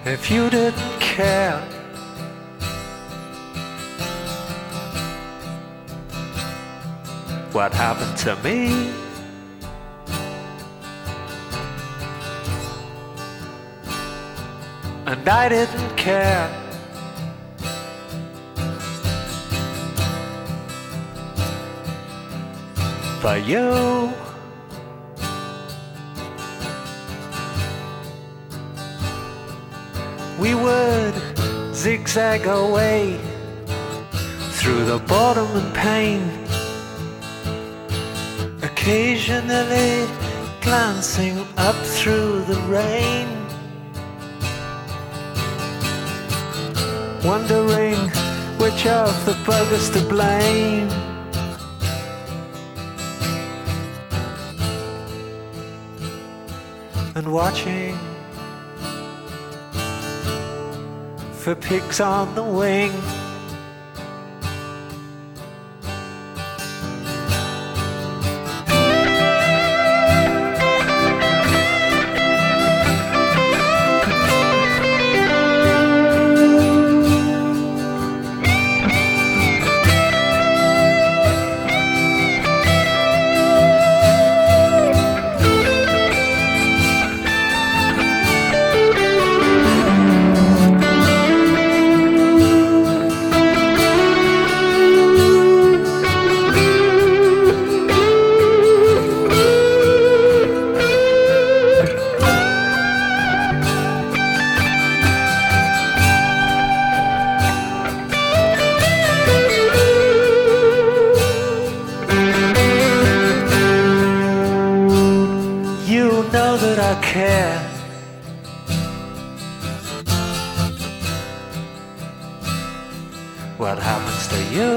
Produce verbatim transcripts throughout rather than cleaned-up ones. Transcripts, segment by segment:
if you didn't care. What happened to me? And I didn't care. For you. We would zigzag away through the boredom and pain, occasionally glancing up through the rain, wondering which of the buggers to blame. And watching for pigs on the wing. That I care. What happens to you?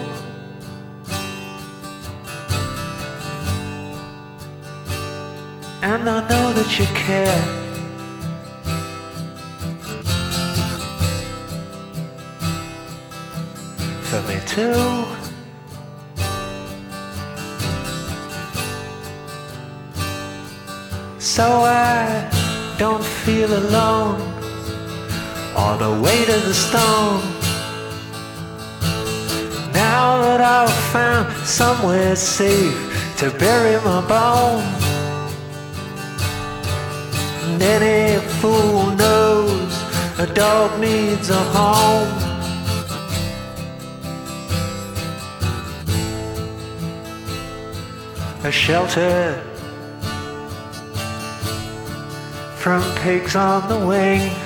And I know that you care. For me too. So I don't feel alone or the weight of the stone. Now that I've found somewhere safe to bury my bones, and any fool knows a dog needs a home. A shelter from pigs on the wing.